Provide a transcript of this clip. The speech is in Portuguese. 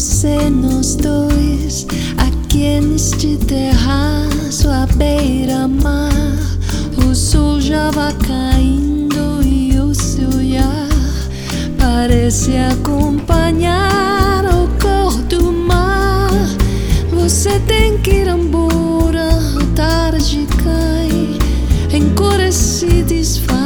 você, nós dois, aqui neste terraço à beira-mar. O sol já vai caindo e o seu olhar parece acompanhar o cor do mar. Você tem que ir embora, a tarde cai, em cores se desfaz.